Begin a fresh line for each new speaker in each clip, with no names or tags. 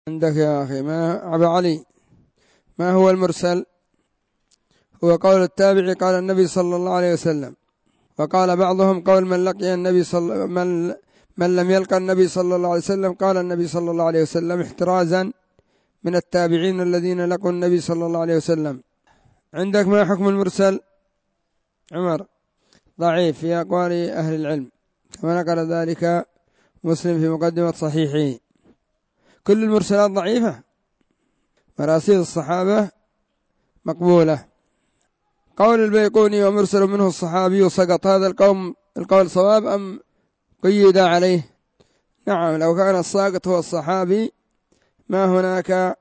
عندك يا أخي ما أبا علي، ما هو المرسل؟ هو قول التابعي قال النبي صلى الله عليه وسلم، وقال بعضهم قول من لقي النبي من لم يلقى النبي صلى الله عليه وسلم. قال النبي صلى الله عليه وسلم احترازا من التابعين الذين لقوا النبي صلى الله عليه وسلم. عندك ما حكم المرسل؟ عمر ضعيف في أقوال أهل العلم، كما نقل ذلك مسلم في مقدمة صحيحه. كل المرسلات ضعيفة، مراسيل الصحابة مقبولة. قول البيقوني ومرسل منه الصحابي سقط، هذا القول صواب أم قيد عليه؟ نعم، لو كان الساقط هو الصحابي ما هناك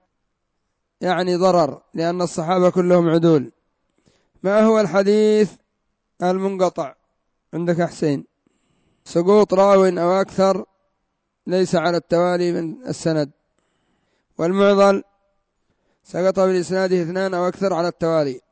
ضرر، لأن الصحابة كلهم عدول. ما هو الحديث المنقطع عندك حسين؟ سقوط راو أو أكثر ليس على التوالي من السند، والمعضل سقط بالإسناد 2 أو أكثر على التوالي.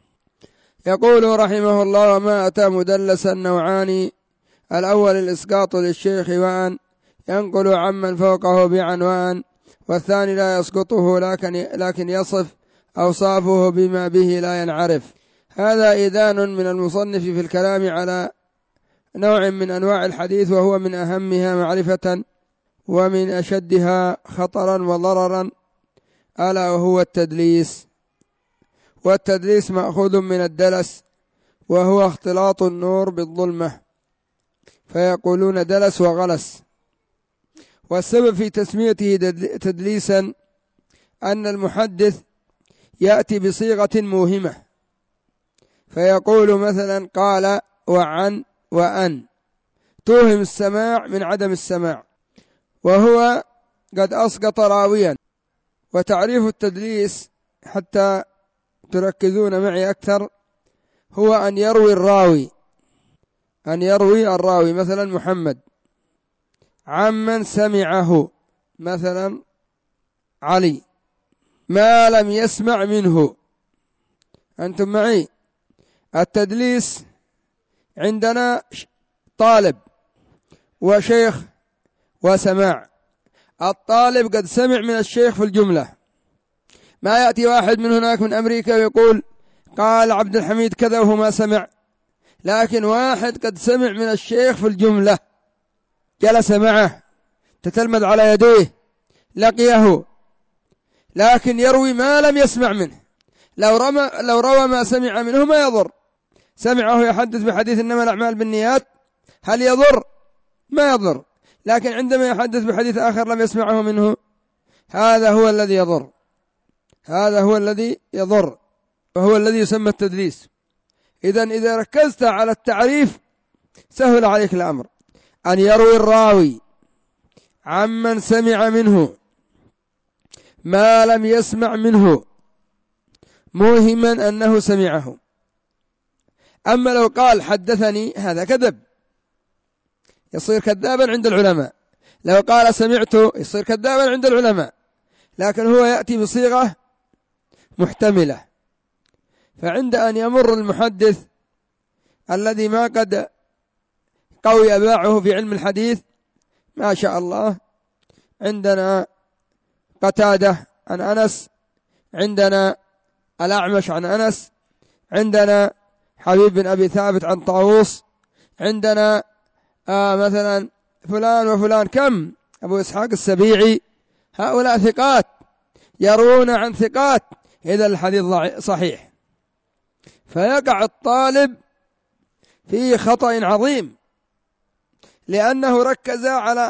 يقول رحمه الله: وما أتى مدلسا نوعان، الأول الإسقاط للشيخ وأن ينقل عمن فوقه بعنوان، والثاني لا يسقطه لكن يصف أوصافه بما به لا ينعرف. هذا إذان من المصنف في الكلام على نوع من أنواع الحديث، وهو من أهمها معرفة ومن أشدها خطرا وضررا، ألا وهو التدليس. والتدليس مأخوذ من الدلس، وهو اختلاط النور بالظلمة، فيقولون دلس وغلس. والسبب في تسميته تدليسا أن المحدث يأتي بصيغة موهمة، فيقول مثلا قال وعن وأن، توهم السماع من عدم السماع، وهو قد أسقط راويا. وتعريف التدليس حتى تركزون معي أكثر هو أن يروي الراوي مثلا محمد عمن سمعه مثلا علي ما لم يسمع منه. أنتم معي؟ التدليس عندنا طالب وشيخ وسماع. الطالب قد سمع من الشيخ في الجملة، ما يأتي واحد من هناك من أمريكا ويقول قال عبد الحميد كذا وهو ما سمع، لكن واحد قد سمع من الشيخ في الجملة، جلس معه، تتلمذ على يديه، لقيه، لكن يروي ما لم يسمع منه. لو روى ما سمع منه ما يضر. سمعه يحدث بحديث إنما الأعمال بالنيات، هل يضر؟ ما يضر. لكن عندما يحدث بحديث آخر لم يسمعه منه، هذا هو الذي يضر، وهو الذي يسمى التدليس. إذا ركزت على التعريف سهل عليك الأمر. أن يروي الراوي عمن سمع منه ما لم يسمع منه موهما أنه سمعه. أما لو قال حدثني، هذا كذب، يصير كذابا عند العلماء. لو قال سمعت يصير كذابا عند العلماء، لكن هو يأتي بصيغة محتملة. فعند أن يمر المحدث الذي ما قد قوي أباعه في علم الحديث، ما شاء الله، عندنا قتادة عن أنس، عندنا الأعمش عن أنس، عندنا حبيب بن أبي ثابت عن طاووس، عندنا مثلا فلان وفلان، كم أبو إسحاق السبيعي، هؤلاء ثقات يروون عن ثقات، إذا الحديث صحيح. فيقع الطالب في خطأ عظيم، لأنه ركز على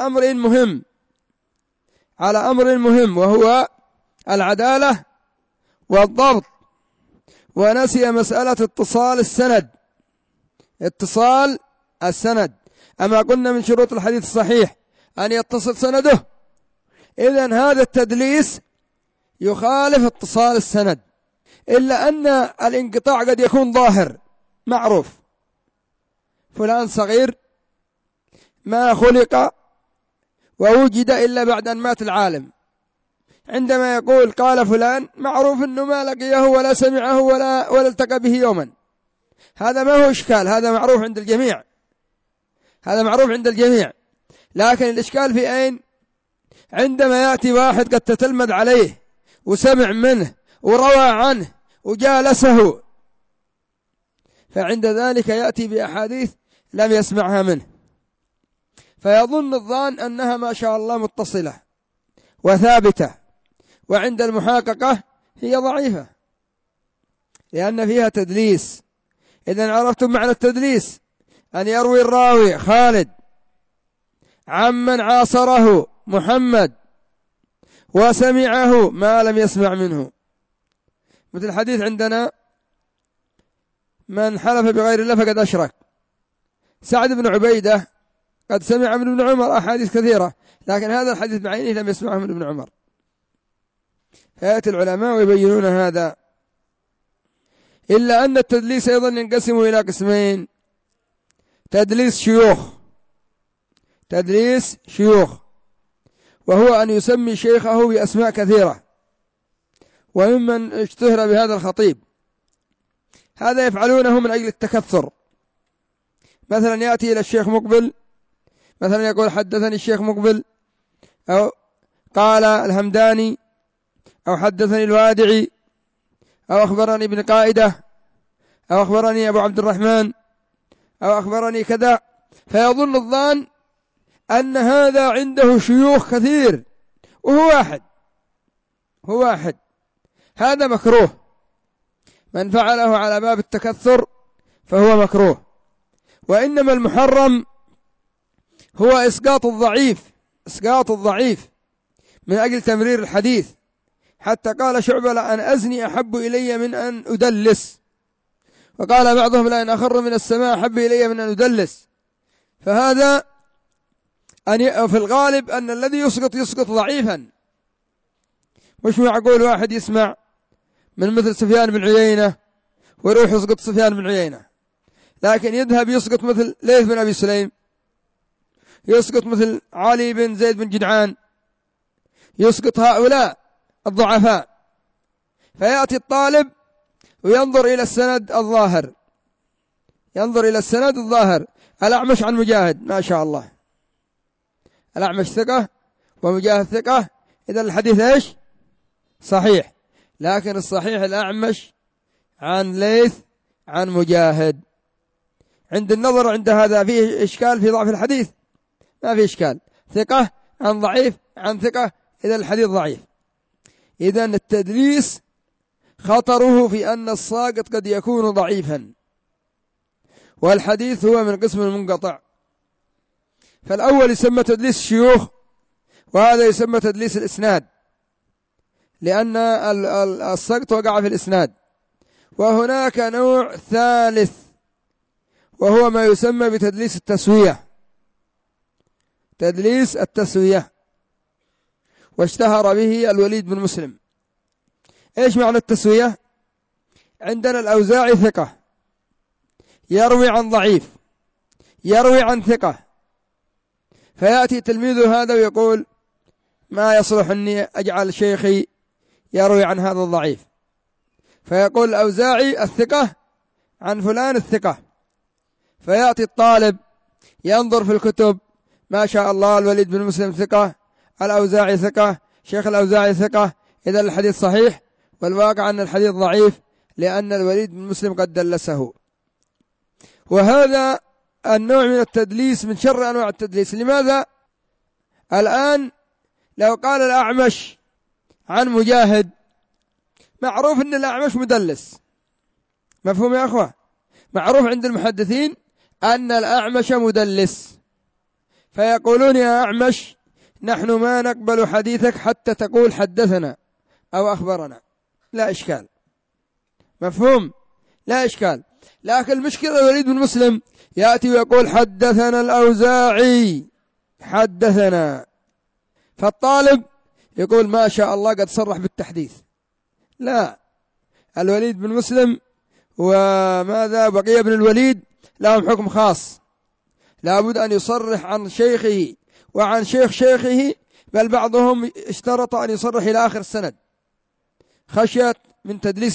أمر مهم وهو العدالة والضبط، ونسي مسألة اتصال السند. أما قلنا من شروط الحديث الصحيح أن يتصل سنده، إذن هذا التدليس يخالف اتصال السند، إلا أن الانقطاع قد يكون ظاهر معروف. فلان صغير ما خلق ووجد إلا بعد أن مات العالم، عندما يقول قال فلان معروف أنه ما لقيه ولا سمعه ولا التقى به يوما، هذا ما هو إشكال، هذا معروف عند الجميع، لكن الإشكال في أين؟ عندما يأتي واحد قد تتلمذ عليه وسمع منه وروى عنه وجالسه، فعند ذلك يأتي بأحاديث لم يسمعها منه، فيظن الظان أنها ما شاء الله متصلة وثابتة، وعند المحاققة هي ضعيفة لأن فيها تدليس. إذن عرفتم معنى التدليس، أن يروي الراوي خالد عمن عاصره محمد وسمعه ما لم يسمع منه، مثل الحديث عندنا من حلف بغير الله فقد أشرك. سعد بن عبيدة قد سمع من ابن عمر أحاديث كثيرة، لكن هذا الحديث بعينه لم يسمعه من ابن عمر. فيأتي العلماء ويبينون هذا. إلا أن التدليس أيضا ينقسم إلى قسمين: تدليس شيوخ، وهو أن يسمي شيخه بأسماء كثيرة، وممن اشتهر بهذا الخطيب. هذا يفعلونه من أجل التكثر، مثلا يأتي إلى الشيخ مقبل، مثلا يقول حدثني الشيخ مقبل، أو قال الهمداني، أو حدثني الوادعي، أو أخبرني ابن قائدة، أو أخبرني أبو عبد الرحمن، أو أخبرني كذا، فيظن الظان أن هذا عنده شيوخ كثير وهو واحد. هذا مكروه، من فعله على باب التكثر فهو مكروه. وإنما المحرم هو إسقاط الضعيف من أجل تمرير الحديث، حتى قال شعبة: لأن أزني أحب إلي من أن أدلس، وقال بعضهم: لأن أخر من السماء أحب إلي من أن أدلس. فهذا في الغالب أن الذي يسقط ضعيفا، مش معقول واحد يسمع من مثل سفيان بن عيينة ويروح يسقط سفيان بن عيينة، لكن يذهب يسقط مثل ليث بن أبي سليم، يسقط مثل علي بن زيد بن جدعان، يسقط هؤلاء الضعفاء. فيأتي الطالب وينظر إلى السند الظاهر، الأعمش عن مجاهد، ما شاء الله، الأعمش ثقة ومجاهد ثقة، إذا الحديث إيش؟ صحيح. لكن الصحيح الأعمش عن ليث عن مجاهد. عند النظر عند هذا فيه إشكال في ضعف الحديث؟ ما فيه إشكال، ثقة عن ضعيف عن ثقة، إذا الحديث ضعيف. إذا التدليس خطره في أن الساقط قد يكون ضعيفا، والحديث هو من قسم المنقطع. فالأول يسمى تدليس الشيوخ، وهذا يسمى تدليس الإسناد، لأن السقط وقع في الإسناد. وهناك نوع ثالث، وهو ما يسمى بتدليس التسوية، واشتهر به الوليد بن مسلم. إيش معنى التسوية؟ عندنا الأوزاعي ثقة يروي عن ضعيف، يروي عن ثقة، فيأتي تلميذه هذا ويقول: ما يصلح أني أجعل شيخي يروي عن هذا الضعيف، فيقول الأوزاعي الثقة عن فلان الثقة. فيأتي الطالب ينظر في الكتب، ما شاء الله، الوليد بن مسلم ثقة، الأوزاعي ثقة، شيخ الأوزاعي ثقة، إذا الحديث صحيح، والواقع أن الحديث ضعيف لأن الوليد بن مسلم قد دلسه. وهذا النوع من التدليس من شر أنواع التدليس. لماذا؟ الآن لو قال الأعمش عن مجاهد، معروف أن الأعمش مدلس، مفهوم يا أخوة؟ معروف عند المحدثين أن الأعمش مدلس، فيقولون: يا أعمش، نحن ما نقبل حديثك حتى تقول حدثنا أو أخبرنا. لا إشكال، مفهوم؟ لا إشكال. لكن المشكلة الوليد بن مسلم يأتي ويقول: حدثنا الأوزاعي، حدثنا، فالطالب يقول: ما شاء الله قد صرح بالتحديث. لا، الوليد بن مسلم وماذا بقي بن الوليد لهم حكم خاص، لابد أن يصرح عن شيخه وعن شيخ شيخه، بل بعضهم اشترط أن يصرح إلى آخر السند خشية من تدليس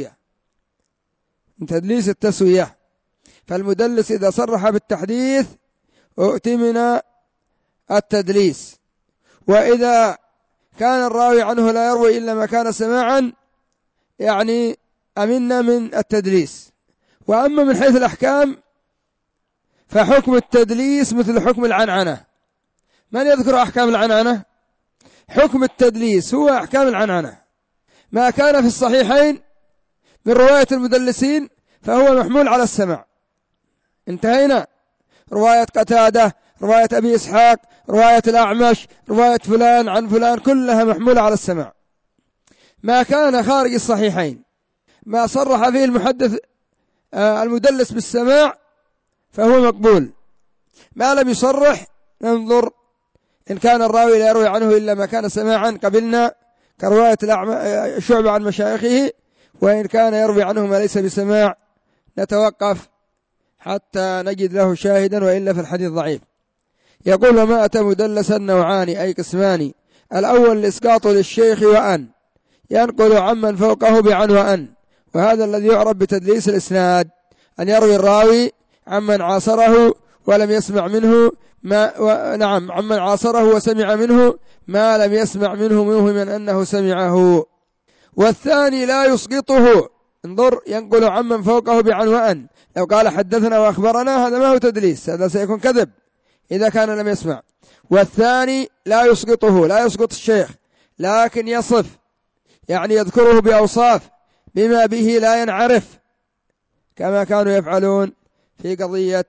التسوية. فالمدلس إذا صرح بالتحديث اؤتمن التدليس. وإذا كان الراوي عنه لا يروي إلا ما كان سماعا يعني أمنا من التدليس. وأما من حيث الأحكام فحكم التدليس مثل حكم العنعنة. من يذكر أحكام العنعنة؟ حكم التدليس هو أحكام العنعنة، ما كان في الصحيحين من رواية المدلسين فهو محمول على السمع. انتهينا. رواية قتادة، رواية أبي إسحاق، رواية الأعمش، رواية فلان عن فلان، كلها محمولة على السمع. ما كان خارج الصحيحين ما صرح فيه المحدث المدلس بالسماع فهو مقبول. ما لم يصرح ننظر إن كان الراوي لا يروي عنه إلا ما كان سماعا قبلنا كرواية شعبة عن مشايخه، وإن كان يروي عنه ما ليس بسماع نتوقف حتى نجد له شاهدا، وإلا في الحديث ضعيف. يقول: وما أتى مدلسا نوعان أي قسمان. الأول الإسقاط للشيخ وأن ينقل عمن فوقه بعن وأن، وهذا الذي يعرف بتدليس الإسناد، أن يروي الراوي عمن عاصره ولم يسمع منه عمن عاصره وسمع منه ما لم يسمع منه موهما أنه سمعه. والثاني لا يسقطه، انظر، ينقل عمن فوقه بعن وأن. لو قال حدثنا وأخبرنا هذا ما هو تدليس، هذا سيكون كذب إذا كان لم يسمع. والثاني لا يسقطه، لا يسقط الشيخ لكن يصف، يعني يذكره بأوصاف بما به لا ينعرف، كما كانوا يفعلون في قضية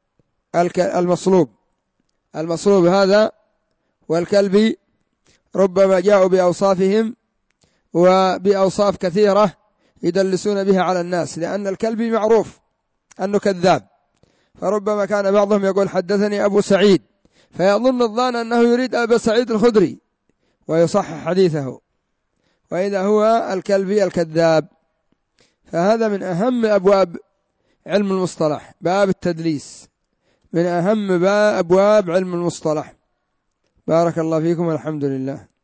المصلوب هذا والكلب، ربما جاءوا بأوصافهم وبأوصاف كثيرة يدلسون بها على الناس، لأن الكلب معروف أنه كذاب، فربما كان بعضهم يقول حدثني أبو سعيد فيظن الظان أنه يريد أبا سعيد الخدري ويصحح حديثه، وإذا هو الكلبي الكذاب. فهذا من أهم أبواب علم المصطلح، باب التدليس من أهم أبواب علم المصطلح. بارك الله فيكم والحمد لله.